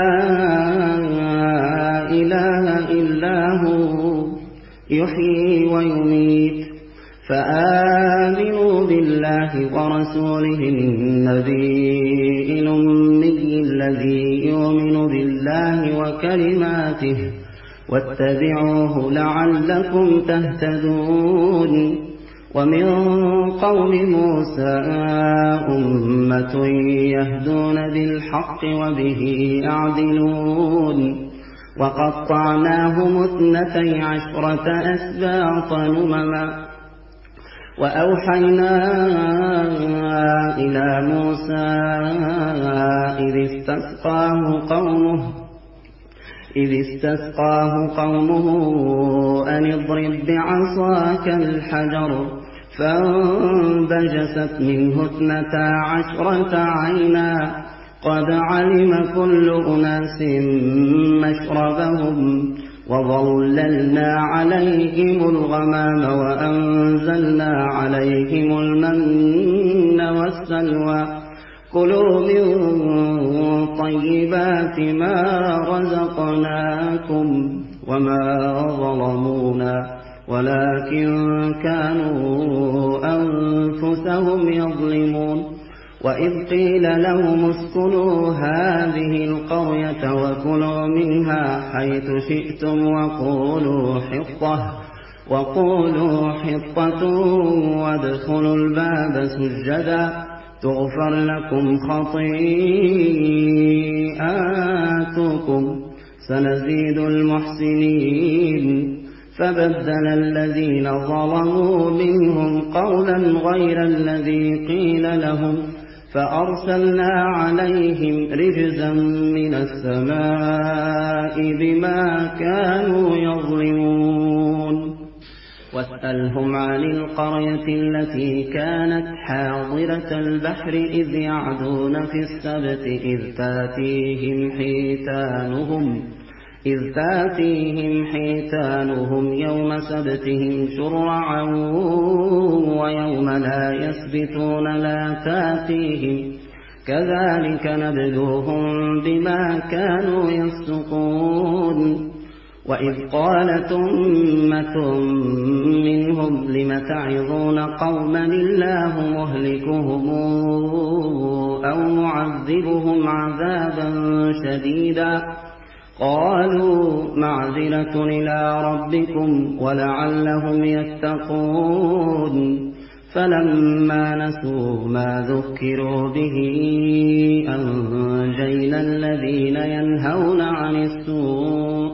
إله إلا هو يحيي ويميت فآمنوا بالله ورسوله النبي الأمي الذي يؤمن بالله وكلماته واتبعوه لعلكم تهتدون. ومن قوم موسى أمة يهدون بالحق وبه يعدلون وقطعناهم اثنتي عشرة أسباطا أمما وأوحينا إلى موسى إذ استسقاه قومه إذ استسقاه قومه أن اضرب بعصاك الحجر فانبجست منه اثنتا عشرة عينا قد علم كل أناس مشربهم وظللنا عليهم الغمام وأنزلنا عليهم المن والسلوى كلوا من طيبات ما رزقناكم وما ظلمونا ولكن كانوا أنفسهم يظلمون. وإذ قيل لهم اسكنوا هذه القرية وكلوا منها حيث شئتم وقولوا حطة وقولوا حطة وادخلوا الباب سجدا تغفر لكم خطيئاتكم سنزيد المحسنين. فبدل الذين ظلموا منهم قولا غير الذي قيل لهم فأرسلنا عليهم رجزا من السماء بما كانوا يظلمون. واسألهم عن القرية التي كانت حاضرة البحر إذ يعدون في السبت إذ تاتيهم حيتانهم إذ تاتيهم حيتانهم يوم سبتهم شرعا ويوم لا يسبتون لا تاتيهم كذلك نبلوهم بما كانوا يفسقون. وإذ قالت أمة منهم لم تعظون قوما الله مهلكهم أو معذبهم عذابا شديدا قالوا معذرة إلى ربكم ولعلهم يتقون. فلما نسوا ما ذكروا به أنجينا الذين ينهون عن السوء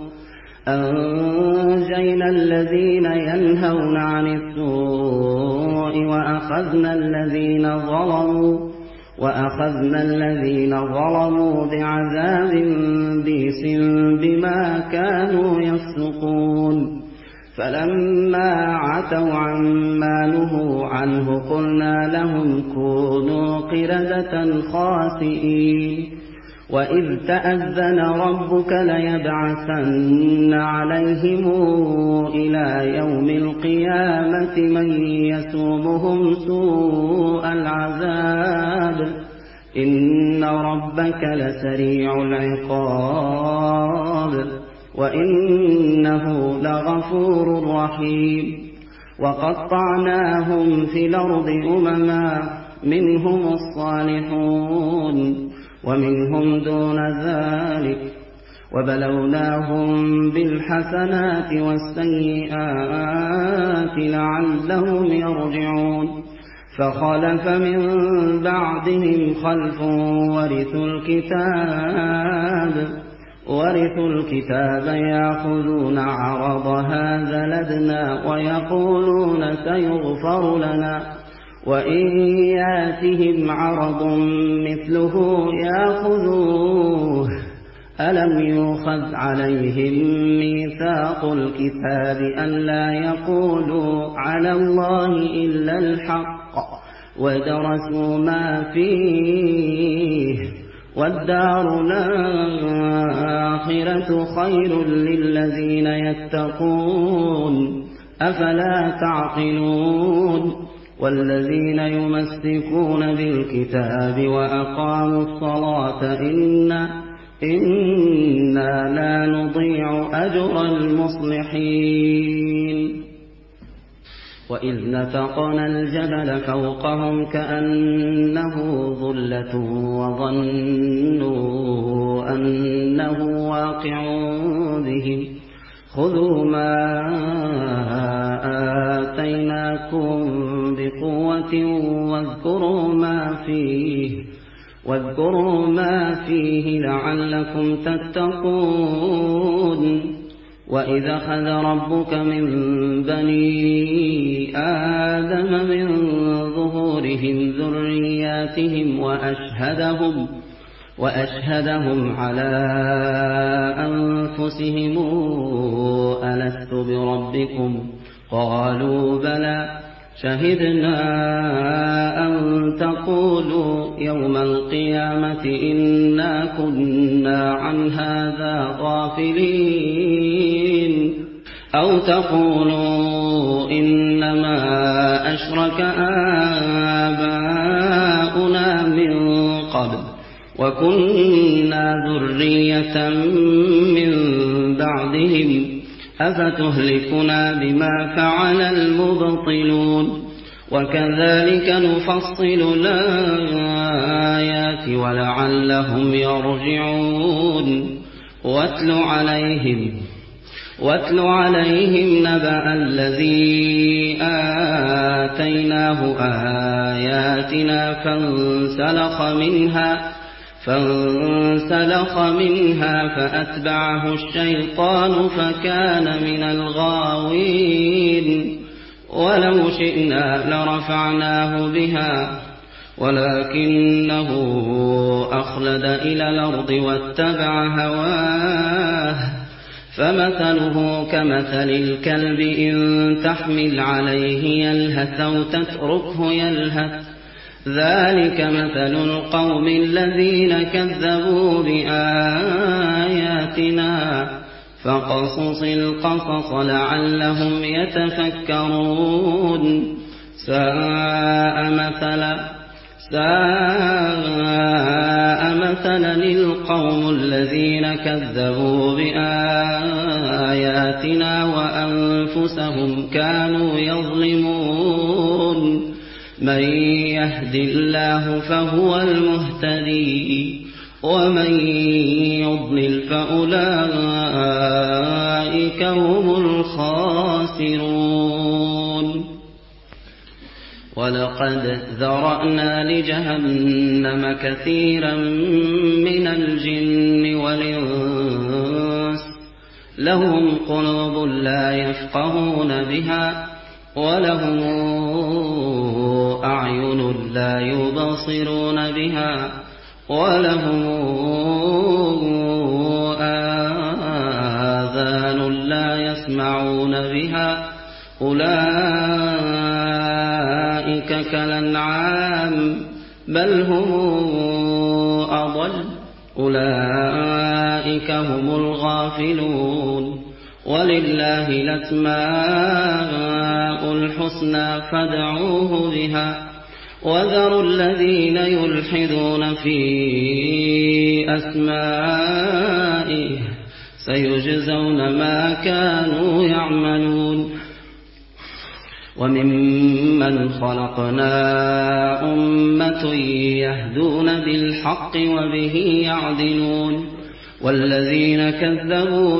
أنجينا الذين ينهون عن السوء وأخذنا الذين ظلموا وأخذنا الذين ظلموا بعذاب بئس بما كانوا يفسقون. فلما عتوا عما نهوا عنه قلنا لهم كونوا قردة خاسئين. وإذ تأذن ربك ليبعثن عليهم إلى يوم القيامة من يسومهم سوء العذاب إن ربك لسريع العقاب وإنه لغفور رحيم. وقطعناهم في الأرض أمما منهم الصالحون ومنهم دون ذلك وبلوناهم بالحسنات والسيئات لعلهم يرجعون. فخلف من بعدهم خلف ورثوا الكتاب ورثوا الكتاب يأخذون عرض هذا الأدنى ويقولون سيغفر لنا وإن ياتهم عرض مثله يأخذوه. ألم يؤخذ عليهم ميثاق الكتاب ألا يقولوا على الله إلا الحق ودرسوا ما فيه والدار الآخرة خير للذين يتقون أفلا تعقلون. والذين يمسكون بالكتاب وأقاموا الصلاة إنا إنا لا نضيع أجر المصلحين. وإذ نتقنا الجبل فوقهم كأنه ظلة وظنوا أنه واقع بهم خذوا ما آتيناكم بقوة واذكروا ما فيه واذكروا ما فيه لعلكم تتقون. وإذ أخذ ربك من بني آدم من ظهورهم ذرياتهم وأشهدهم وأشهدهم على أنفسهم ألست بربكم قالوا بلى شهدنا أن تقولوا يوم القيامة إنا كنا عن هذا غافلين أو تقولوا إنما أشرك آباؤنا من قبل وكنا ذرية من بعدهم أفتهلكنا بما فعل المبطلون. وكذلك نفصل الآيات ولعلهم يرجعون. واتل عليهم واتل عليهم نبأ الذي آتيناه آياتنا فانسلخ منها فانسلخ منها فأتبعه الشيطان فكان من الغاوين. ولو شئنا لرفعناه بها ولكنه أخلد إلى الأرض واتبع هواه فمثله كمثل الكلب إن تحمل عليه يلهث أو تتركه يلهث ذلك مثل القوم الذين كذبوا بآياتنا فقصص القصص لعلهم يتفكرون. ساء مثلا ساء مثلا القوم الذين كذبوا بآياتنا وأنفسهم كانوا يظلمون. من يهد الله فهو المهتدي ومن يضلل فأولئك هم الخاسرون. ولقد ذرأنا لجهنم كثيرا من الجن والإنس لهم قلوب لا يفقهون بها ولهم أعين لا يبصرون بها ولهم آذان لا يسمعون بها أولئك كالأنعام بل هم أضل أولئك هم الغافلون. ولله الأسماء الحسنى فادعوه بها وذروا الذين يلحدون في أسمائه سيجزون ما كانوا يعملون. وممن خلقنا أمة يهدون بالحق وبه يعدلون والذين كذبوا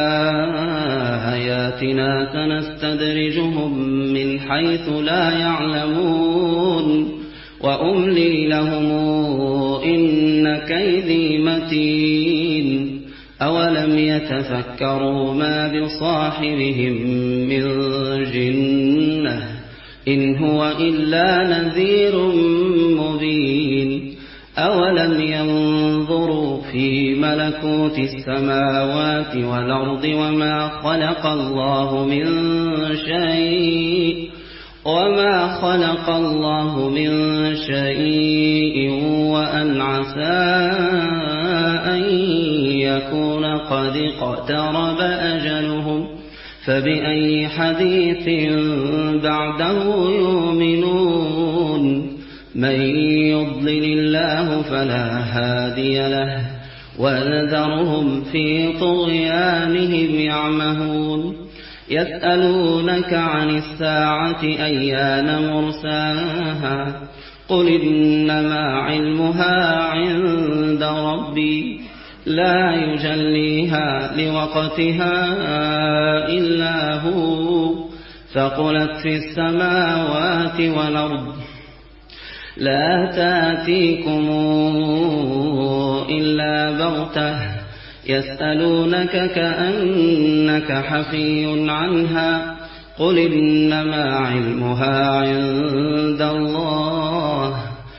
بآياتنا سنستدرجهم من حيث لا يعلمون وأملي لهم إن كيدي متين. أولم يتفكروا ما بصاحبهم من جنة إن هو إلا نذير مبين. أولم ينظروا في ملكوت السماوات والأرض وما خلق الله من شيء وما خلق الله من شيء وأن عسى أن يكون قد اقترب أجلهم فبأي حديث بعده يؤمنون. من يضلل الله فلا هادي له ونذرهم في طغيانهم يعمهون. يسألونك عن الساعة أيان مرساها قل إنما علمها عند ربي لا يجليها لوقتها إلا هو ثقلت في السماوات والأرض لا تأتيكم إلا بغتة يسألونك كأنك حفي عنها قل إنما علمها عند الله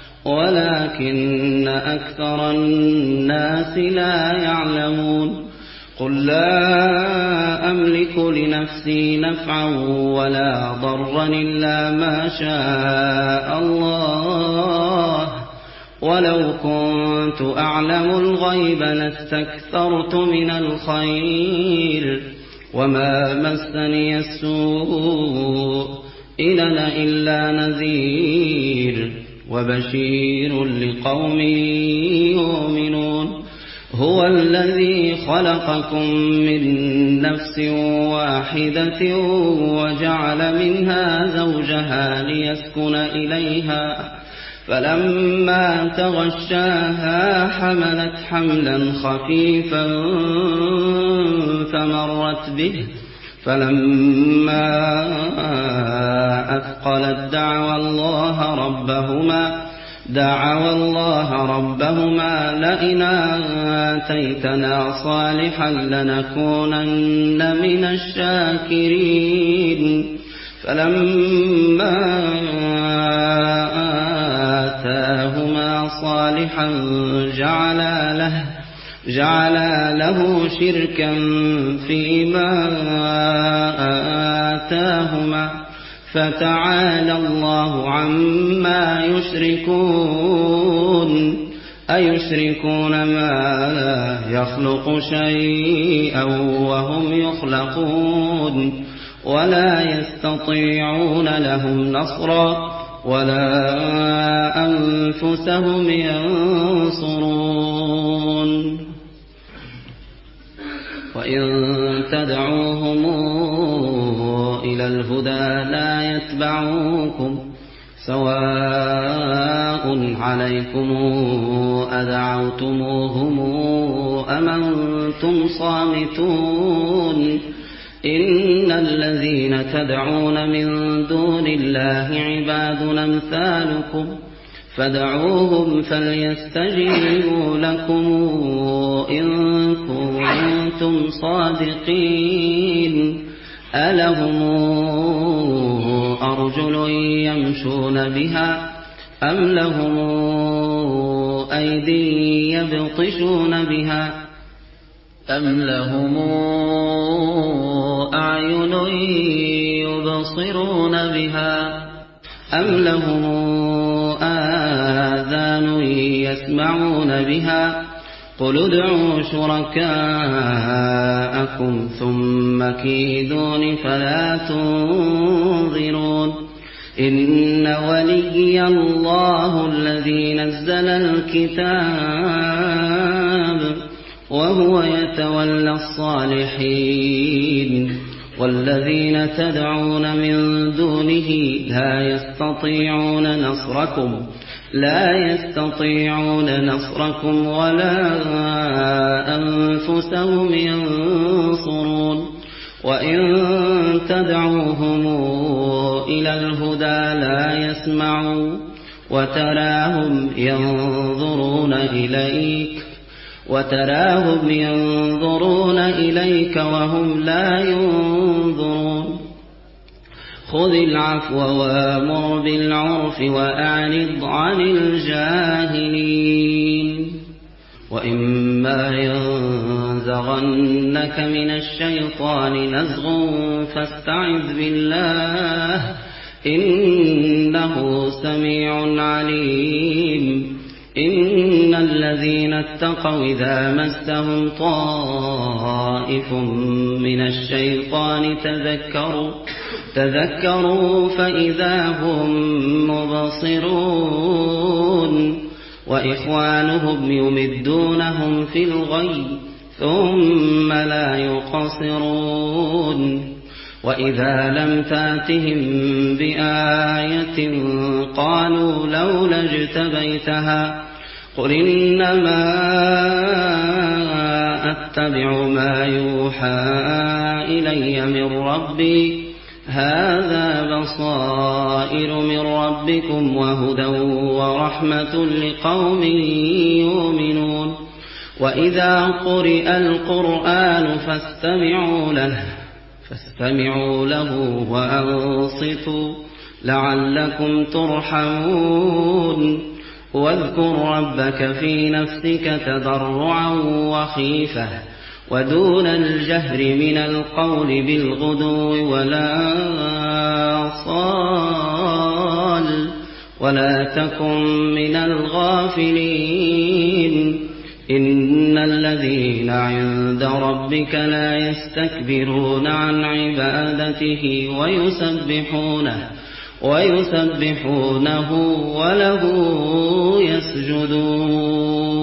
ولكن أكثر الناس لا يعلمون. قل لا أملك لنفسي نفعا ولا ضرا إلا ما شاء الله ولو كنت أعلم الغيب لاستكثرت من الخير وما مسني السوء إن أنا إلا نذير وبشير لقوم يؤمنون. هو الذي خلقكم من نفس واحدة وجعل منها زوجها ليسكن إليها فلما تغشاها حملت حملا خفيفا فمرت به فلما أثقلت دعوى الله ربهما دعوا الله ربهما لئن آتيتنا صالحا لنكونن من الشاكرين. فلما آتاهما صالحا جعلا له جعلا له شركا فيما آتاهما فتعالى الله عما يشركون. أيشركون ما لا يخلق شيئا وهم يخلقون ولا يستطيعون لهم نصرا ولا أنفسهم ينصرون. وإن تدعوهم إلى الهدى لا يتبعوكم سواء عليكم أدعوتموهم أم أنتم صامتون. إن الذين تدعون من دون الله عباد أمثالكم فادعوهم فليستجيبوا لكم إن كنتم صادقين. ألهم أرجل يمشون بها أم لهم أيدي يبطشون بها أم لهم أعين يبصرون بها أم لهم آذان يسمعون بها قل ادعوا شركاءكم ثم كيدون فلا تنظرون. إن وليي الله الذي نزل الكتاب وهو يتولى الصالحين والذين تدعون من دونه لا يستطيعون نصركم لا يستطيعون نصركم ولا أنفسهم ينصرون وإن تدعوهم إلى الهدى لا يسمعوا وتراهم ينظرون إليك وتراهم ينظرون إليك وهم لا ينظرون خذ العفو وامر بالعرف وأعرض عن الجاهلين وإما ينزغنك من الشيطان نزغ فاستعذ بالله إنه سميع عليم إن الذين اتقوا إذا مسهم طائف من الشيطان تذكروا تذكروا فإذا هم مبصرون وإخوانهم يمدونهم في الغي ثم لا يقصرون وإذا لم تأتهم بآية قالوا لولا اجتبيتها قل إنما أتبع ما يوحى إلي من ربي هذا بصائر من ربكم وهدى ورحمة لقوم يؤمنون وإذا قرئ القرآن فاستمعوا له فاستمعوا له وأنصتوا لعلكم ترحمون واذكر ربك في نفسك تضرعا وخيفة ودون الجهر من القول بالغدو ولا صال ولا تكن من الغافلين إن الذين عند ربك لا يستكبرون عن عبادته ويسبحونه ويسبحونه وله يسجدون